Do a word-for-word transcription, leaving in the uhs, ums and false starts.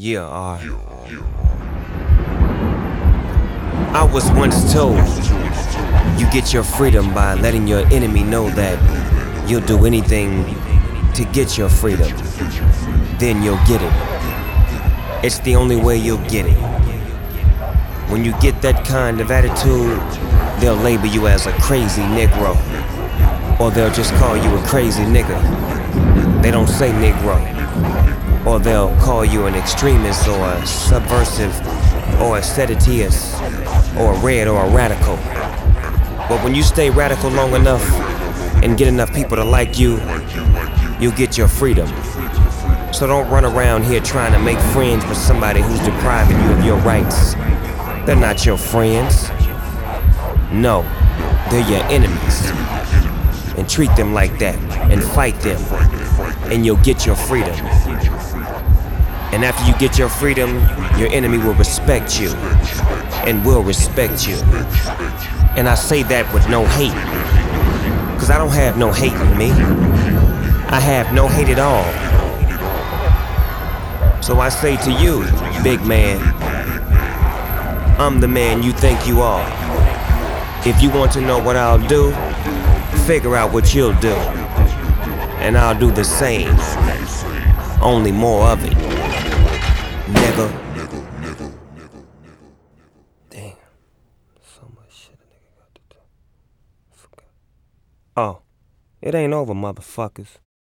Yeah, uh, I was once told you get your freedom by letting your enemy know that you'll do anything to get your freedom. Then you'll get it. It's the only way you'll get it. When you get that kind of attitude, they'll label you as a crazy Negro. Or they'll just call you a crazy nigga. They don't say Negro. Or they'll call you an extremist or a subversive or a seditious or a red or a radical. But when you stay radical long enough and get enough people to like you, you'll get your freedom. So don't run around here trying to make friends with somebody who's depriving you of your rights. They're not your friends. No, they're your enemies. And treat them like that and fight them, and you'll get your freedom. And after you get your freedom, your enemy will respect you and will respect you. And I say that with no hate, cause I don't have no hate in me. I have no hate at all. So I say to you, big man, I'm the man you think you are. If you want to know what I'll do, figure out what you'll do. And I'll do the same, only more of it. Nigga. Damn. So much shit a nigga got to do. Forgot. Oh, it ain't over, motherfuckers.